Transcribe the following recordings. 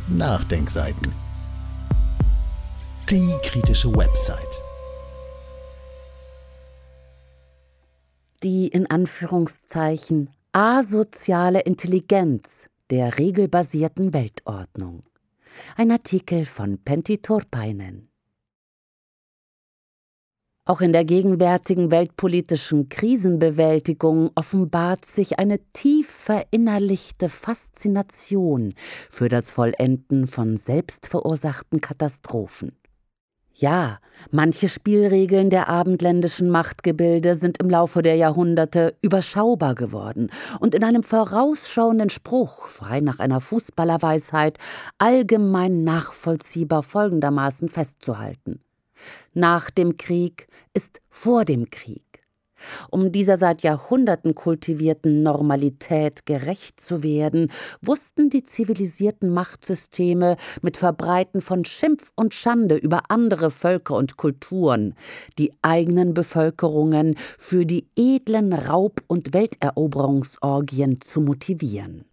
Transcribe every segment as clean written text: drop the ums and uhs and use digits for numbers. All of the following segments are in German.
Nachdenkseiten. Die kritische Website. Die in Anführungszeichen asoziale Intelligenz der regelbasierten Weltordnung. Ein Artikel von Pentti Turpainen. Auch in der gegenwärtigen weltpolitischen Krisenbewältigung offenbart sich eine tief verinnerlichte Faszination für das Vollenden von selbstverursachten Katastrophen. Ja, manche Spielregeln der abendländischen Machtgebilde sind im Laufe der Jahrhunderte überschaubar geworden und in einem vorausschauenden Spruch, frei nach einer Fußballerweisheit, allgemein nachvollziehbar folgendermaßen festzuhalten: Nach dem Krieg ist vor dem Krieg. Um dieser seit Jahrhunderten kultivierten Normalität gerecht zu werden, wussten die zivilisierten Machtsysteme mit Verbreiten von Schimpf und Schande über andere Völker und Kulturen die eigenen Bevölkerungen für die edlen Raub- und Welteroberungsorgien zu motivieren.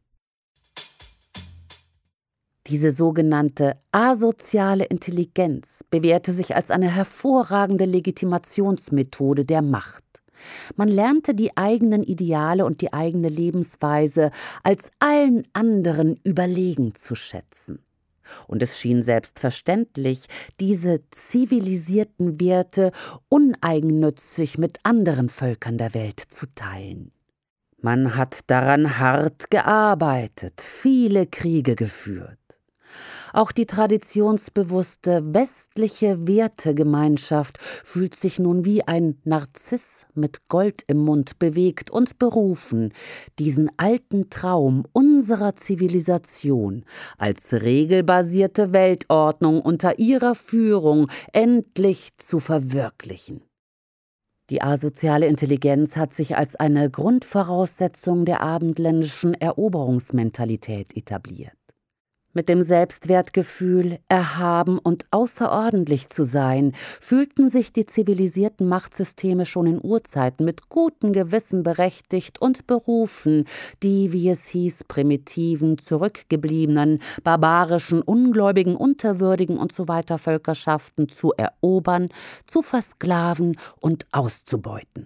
Diese sogenannte asoziale Intelligenz bewährte sich als eine hervorragende Legitimationsmethode der Macht. Man lernte die eigenen Ideale und die eigene Lebensweise als allen anderen überlegen zu schätzen. Und es schien selbstverständlich, diese zivilisierten Werte uneigennützig mit anderen Völkern der Welt zu teilen. Man hat daran hart gearbeitet, viele Kriege geführt. Auch die traditionsbewusste westliche Wertegemeinschaft fühlt sich nun wie ein Narziss mit Gold im Mund bewegt und berufen, diesen alten Traum unserer Zivilisation als regelbasierte Weltordnung unter ihrer Führung endlich zu verwirklichen. Die asoziale Intelligenz hat sich als eine Grundvoraussetzung der abendländischen Eroberungsmentalität etabliert. Mit dem Selbstwertgefühl, erhaben und außerordentlich zu sein, fühlten sich die zivilisierten Machtsysteme schon in Urzeiten mit gutem Gewissen berechtigt und berufen, die, wie es hieß, primitiven, zurückgebliebenen, barbarischen, ungläubigen, unterwürdigen usw. Völkerschaften zu erobern, zu versklaven und auszubeuten.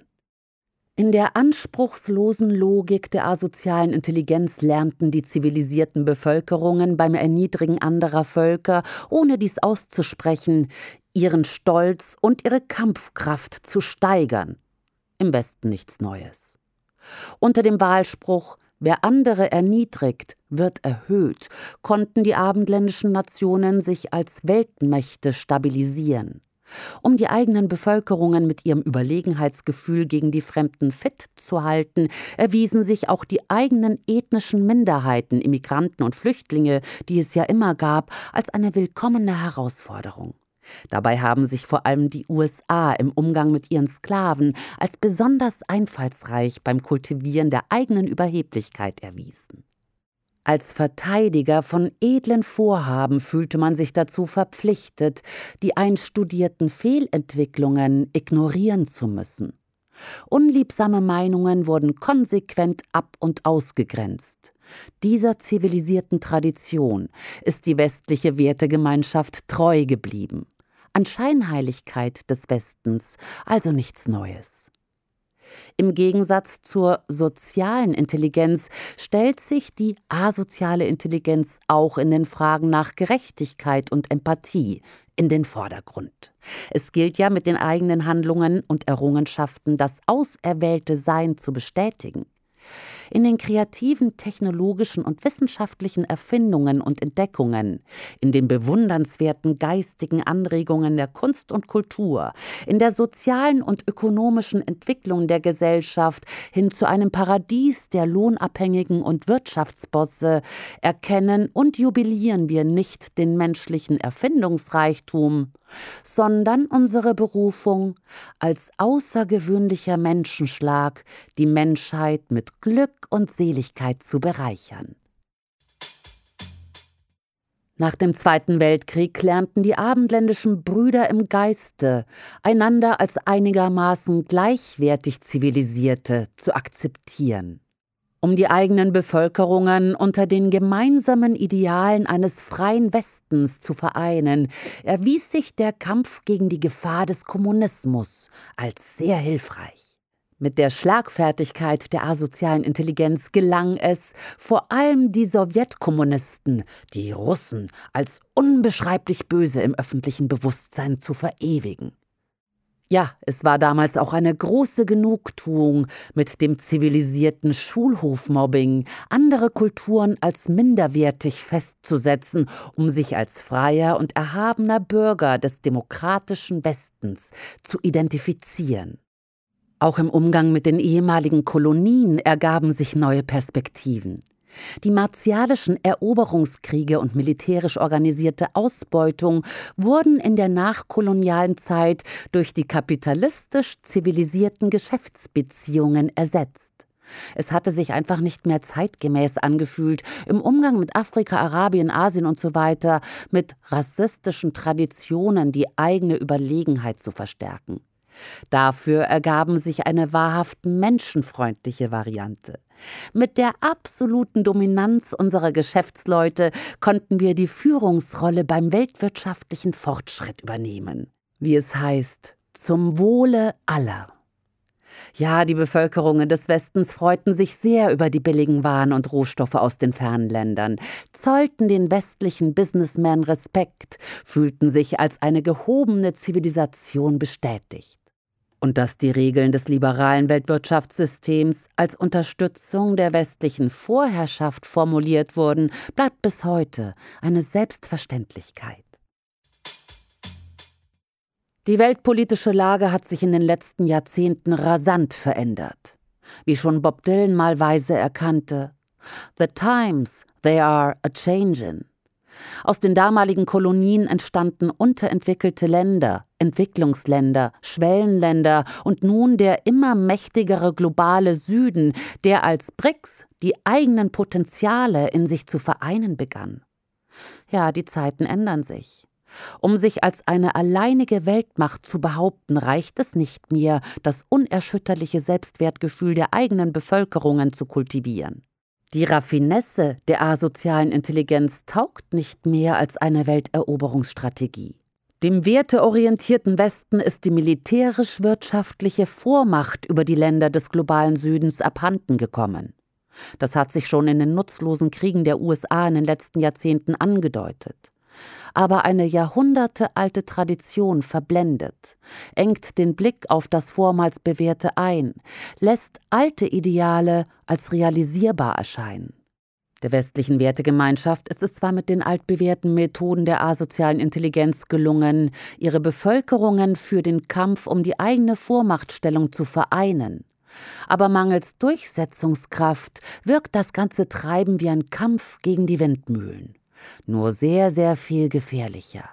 In der anspruchslosen Logik der asozialen Intelligenz lernten die zivilisierten Bevölkerungen beim Erniedrigen anderer Völker, ohne dies auszusprechen, ihren Stolz und ihre Kampfkraft zu steigern. Im Westen nichts Neues. Unter dem Wahlspruch „Wer andere erniedrigt, wird erhöht“, konnten die abendländischen Nationen sich als Weltmächte stabilisieren. Um die eigenen Bevölkerungen mit ihrem Überlegenheitsgefühl gegen die Fremden fit zu halten, erwiesen sich auch die eigenen ethnischen Minderheiten, Immigranten und Flüchtlinge, die es ja immer gab, als eine willkommene Herausforderung. Dabei haben sich vor allem die USA im Umgang mit ihren Sklaven als besonders einfallsreich beim Kultivieren der eigenen Überheblichkeit erwiesen. Als Verteidiger von edlen Vorhaben fühlte man sich dazu verpflichtet, die einstudierten Fehlentwicklungen ignorieren zu müssen. Unliebsame Meinungen wurden konsequent ab- und ausgegrenzt. Dieser zivilisierten Tradition ist die westliche Wertegemeinschaft treu geblieben. An Scheinheiligkeit des Westens also nichts Neues. Im Gegensatz zur sozialen Intelligenz stellt sich die asoziale Intelligenz auch in den Fragen nach Gerechtigkeit und Empathie in den Vordergrund. Es gilt ja, mit den eigenen Handlungen und Errungenschaften das auserwählte Sein zu bestätigen. In den kreativen, technologischen und wissenschaftlichen Erfindungen und Entdeckungen, in den bewundernswerten geistigen Anregungen der Kunst und Kultur, in der sozialen und ökonomischen Entwicklung der Gesellschaft hin zu einem Paradies der Lohnabhängigen und Wirtschaftsbosse, erkennen und jubilieren wir nicht den menschlichen Erfindungsreichtum, sondern unsere Berufung, als außergewöhnlicher Menschenschlag die Menschheit mit Glück und Seligkeit zu bereichern. Nach dem Zweiten Weltkrieg lernten die abendländischen Brüder im Geiste, einander als einigermaßen gleichwertig Zivilisierte zu akzeptieren. Um die eigenen Bevölkerungen unter den gemeinsamen Idealen eines freien Westens zu vereinen, erwies sich der Kampf gegen die Gefahr des Kommunismus als sehr hilfreich. Mit der Schlagfertigkeit der asozialen Intelligenz gelang es, vor allem die Sowjetkommunisten, die Russen, als unbeschreiblich böse im öffentlichen Bewusstsein zu verewigen. Ja, es war damals auch eine große Genugtuung, mit dem zivilisierten Schulhofmobbing andere Kulturen als minderwertig festzusetzen, um sich als freier und erhabener Bürger des demokratischen Westens zu identifizieren. Auch im Umgang mit den ehemaligen Kolonien ergaben sich neue Perspektiven. Die martialischen Eroberungskriege und militärisch organisierte Ausbeutung wurden in der nachkolonialen Zeit durch die kapitalistisch zivilisierten Geschäftsbeziehungen ersetzt. Es hatte sich einfach nicht mehr zeitgemäß angefühlt, im Umgang mit Afrika, Arabien, Asien usw. Mit rassistischen Traditionen die eigene Überlegenheit zu verstärken. Dafür ergaben sich eine wahrhaft menschenfreundliche Variante. Mit der absoluten Dominanz unserer Geschäftsleute konnten wir die Führungsrolle beim weltwirtschaftlichen Fortschritt übernehmen. Wie es heißt, zum Wohle aller. Ja, die Bevölkerungen des Westens freuten sich sehr über die billigen Waren und Rohstoffe aus den fernen Ländern, zollten den westlichen Businessmen Respekt, fühlten sich als eine gehobene Zivilisation bestätigt. Und dass die Regeln des liberalen Weltwirtschaftssystems als Unterstützung der westlichen Vorherrschaft formuliert wurden, bleibt bis heute eine Selbstverständlichkeit. Die weltpolitische Lage hat sich in den letzten Jahrzehnten rasant verändert. Wie schon Bob Dylan mal weise erkannte: „The times, they are a-changin'." Aus den damaligen Kolonien entstanden unterentwickelte Länder, Entwicklungsländer, Schwellenländer und nun der immer mächtigere globale Süden, der als BRICS die eigenen Potenziale in sich zu vereinen begann. Ja, die Zeiten ändern sich. Um sich als eine alleinige Weltmacht zu behaupten, reicht es nicht mehr, das unerschütterliche Selbstwertgefühl der eigenen Bevölkerungen zu kultivieren. Die Raffinesse der asozialen Intelligenz taugt nicht mehr als eine Welteroberungsstrategie. Dem werteorientierten Westen ist die militärisch-wirtschaftliche Vormacht über die Länder des globalen Südens abhanden gekommen. Das hat sich schon in den nutzlosen Kriegen der USA in den letzten Jahrzehnten angedeutet. Aber eine jahrhundertealte Tradition verblendet, engt den Blick auf das vormals Bewährte ein, lässt alte Ideale als realisierbar erscheinen. Der westlichen Wertegemeinschaft ist es zwar mit den altbewährten Methoden der asozialen Intelligenz gelungen, ihre Bevölkerungen für den Kampf um die eigene Vormachtstellung zu vereinen. Aber mangels Durchsetzungskraft wirkt das ganze Treiben wie ein Kampf gegen die Windmühlen. Nur sehr, sehr viel gefährlicher.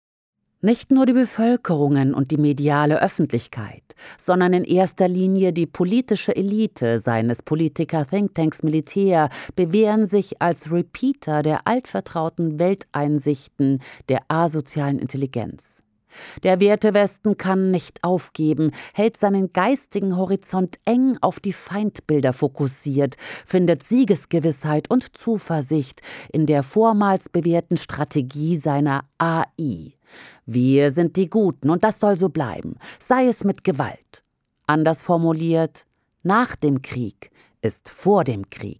Nicht nur die Bevölkerungen und die mediale Öffentlichkeit, sondern in erster Linie die politische Elite, seien es Politiker, Thinktanks, Militär, bewähren sich als Repeater der altvertrauten Welteinsichten der asozialen Intelligenz. Der Wertewesten kann nicht aufgeben, hält seinen geistigen Horizont eng auf die Feindbilder fokussiert, findet Siegesgewissheit und Zuversicht in der vormals bewährten Strategie seiner AI. Wir sind die Guten und das soll so bleiben, sei es mit Gewalt. Anders formuliert: nach dem Krieg ist vor dem Krieg.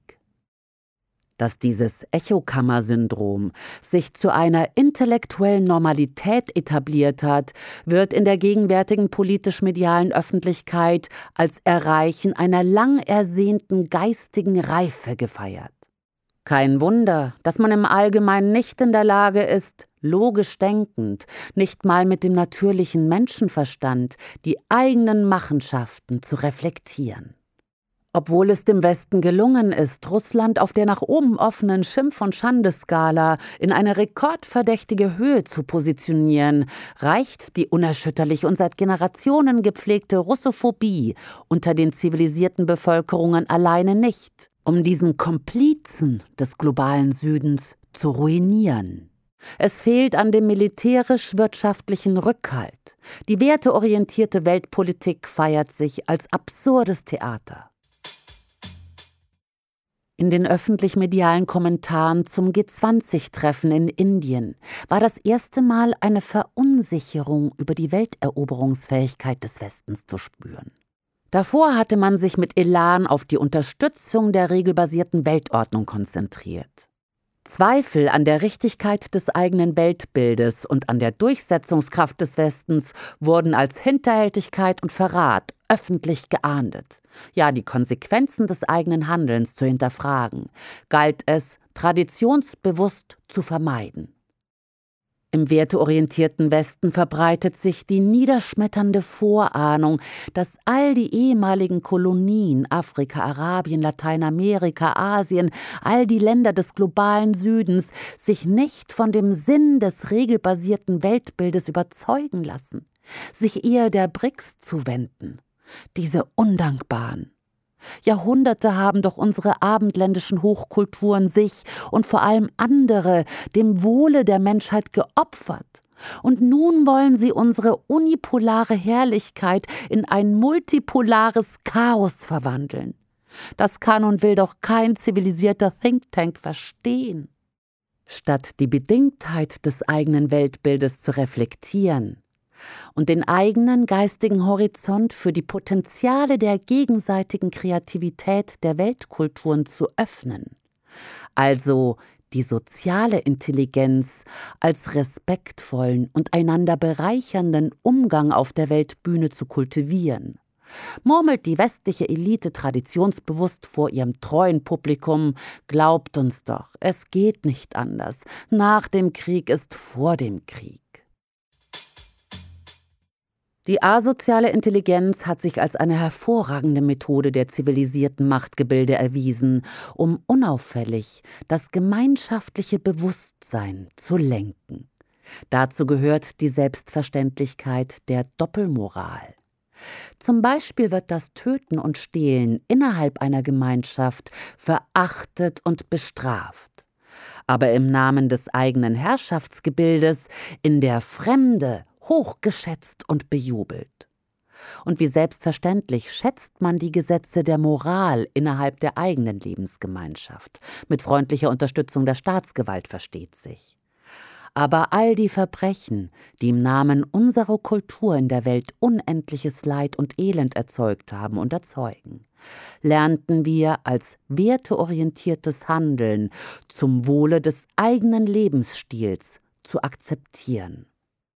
Dass dieses Echokammer-Syndrom sich zu einer intellektuellen Normalität etabliert hat, wird in der gegenwärtigen politisch-medialen Öffentlichkeit als Erreichen einer lang ersehnten geistigen Reife gefeiert. Kein Wunder, dass man im Allgemeinen nicht in der Lage ist, logisch denkend, nicht mal mit dem natürlichen Menschenverstand, die eigenen Machenschaften zu reflektieren. Obwohl es dem Westen gelungen ist, Russland auf der nach oben offenen Schimpf- und Schandeskala in eine rekordverdächtige Höhe zu positionieren, reicht die unerschütterlich und seit Generationen gepflegte Russophobie unter den zivilisierten Bevölkerungen alleine nicht, um diesen Komplizen des globalen Südens zu ruinieren. Es fehlt an dem militärisch-wirtschaftlichen Rückhalt. Die werteorientierte Weltpolitik feiert sich als absurdes Theater. In den öffentlich-medialen Kommentaren zum G20-Treffen in Indien war das erste Mal eine Verunsicherung über die Welteroberungsfähigkeit des Westens zu spüren. Davor hatte man sich mit Elan auf die Unterstützung der regelbasierten Weltordnung konzentriert. Zweifel an der Richtigkeit des eigenen Weltbildes und an der Durchsetzungskraft des Westens wurden als Hinterhältigkeit und Verrat öffentlich geahndet. Ja, die Konsequenzen des eigenen Handelns zu hinterfragen, galt es traditionsbewusst zu vermeiden. Im werteorientierten Westen verbreitet sich die niederschmetternde Vorahnung, dass all die ehemaligen Kolonien Afrika, Arabien, Lateinamerika, Asien, all die Länder des globalen Südens sich nicht von dem Sinn des regelbasierten Weltbildes überzeugen lassen, sich eher der BRICS zuwenden. Diese Undankbaren. Jahrhunderte haben doch unsere abendländischen Hochkulturen sich und vor allem andere dem Wohle der Menschheit geopfert. Und nun wollen sie unsere unipolare Herrlichkeit in ein multipolares Chaos verwandeln. Das kann und will doch kein zivilisierter Think Tank verstehen. Statt die Bedingtheit des eigenen Weltbildes zu reflektieren und den eigenen geistigen Horizont für die Potenziale der gegenseitigen Kreativität der Weltkulturen zu öffnen, also die soziale Intelligenz als respektvollen und einander bereichernden Umgang auf der Weltbühne zu kultivieren, murmelt die westliche Elite traditionsbewusst vor ihrem treuen Publikum: Glaubt uns doch, es geht nicht anders. Nach dem Krieg ist vor dem Krieg. Die asoziale Intelligenz hat sich als eine hervorragende Methode der zivilisierten Machtgebilde erwiesen, um unauffällig das gemeinschaftliche Bewusstsein zu lenken. Dazu gehört die Selbstverständlichkeit der Doppelmoral. Zum Beispiel wird das Töten und Stehlen innerhalb einer Gemeinschaft verachtet und bestraft. Aber im Namen des eigenen Herrschaftsgebildes in der Fremde hochgeschätzt und bejubelt. Und wie selbstverständlich schätzt man die Gesetze der Moral innerhalb der eigenen Lebensgemeinschaft. Mit freundlicher Unterstützung der Staatsgewalt versteht sich. Aber all die Verbrechen, die im Namen unserer Kultur in der Welt unendliches Leid und Elend erzeugt haben und erzeugen, lernten wir als werteorientiertes Handeln zum Wohle des eigenen Lebensstils zu akzeptieren.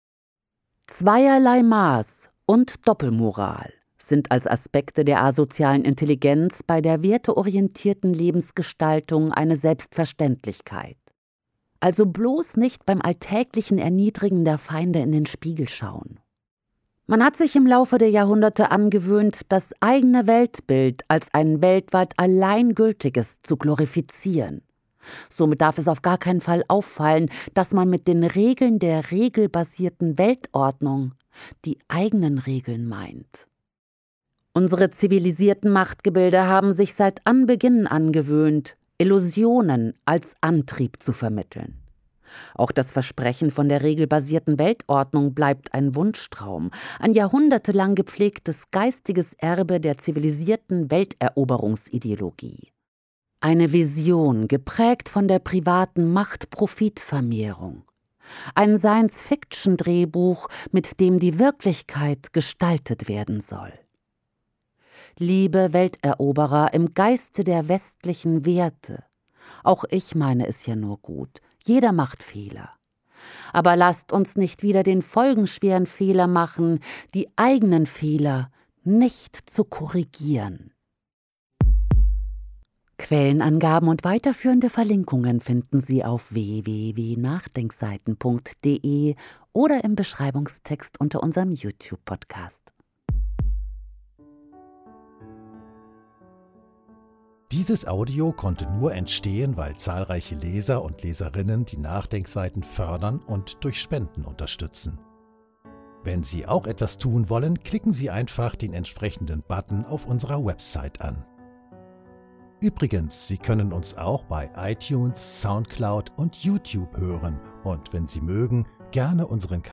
Zweierlei Maß und Doppelmoral sind als Aspekte der asozialen Intelligenz bei der werteorientierten Lebensgestaltung eine Selbstverständlichkeit. Also bloß nicht beim alltäglichen Erniedrigen der Feinde in den Spiegel schauen. Man hat sich im Laufe der Jahrhunderte angewöhnt, das eigene Weltbild als ein weltweit alleingültiges zu glorifizieren. Somit darf es auf gar keinen Fall auffallen, dass man mit den Regeln der regelbasierten Weltordnung die eigenen Regeln meint. Unsere zivilisierten Machtgebilde haben sich seit Anbeginn angewöhnt, Illusionen als Antrieb zu vermitteln. Auch das Versprechen von der regelbasierten Weltordnung bleibt ein Wunschtraum, ein jahrhundertelang gepflegtes geistiges Erbe der zivilisierten Welteroberungsideologie. Eine Vision, geprägt von der privaten Macht-Profit-Vermehrung. Ein Science-Fiction-Drehbuch, mit dem die Wirklichkeit gestaltet werden soll. Liebe Welteroberer im Geiste der westlichen Werte. Auch ich meine es ja nur gut. Jeder macht Fehler. Aber lasst uns nicht wieder den folgenschweren Fehler machen, die eigenen Fehler nicht zu korrigieren. Quellenangaben und weiterführende Verlinkungen finden Sie auf www.nachdenkseiten.de oder im Beschreibungstext unter unserem YouTube-Podcast. Dieses Audio konnte nur entstehen, weil zahlreiche Leser und Leserinnen die Nachdenkseiten fördern und durch Spenden unterstützen. Wenn Sie auch etwas tun wollen, klicken Sie einfach den entsprechenden Button auf unserer Website an. Übrigens, Sie können uns auch bei iTunes, Soundcloud und YouTube hören und wenn Sie mögen, gerne unseren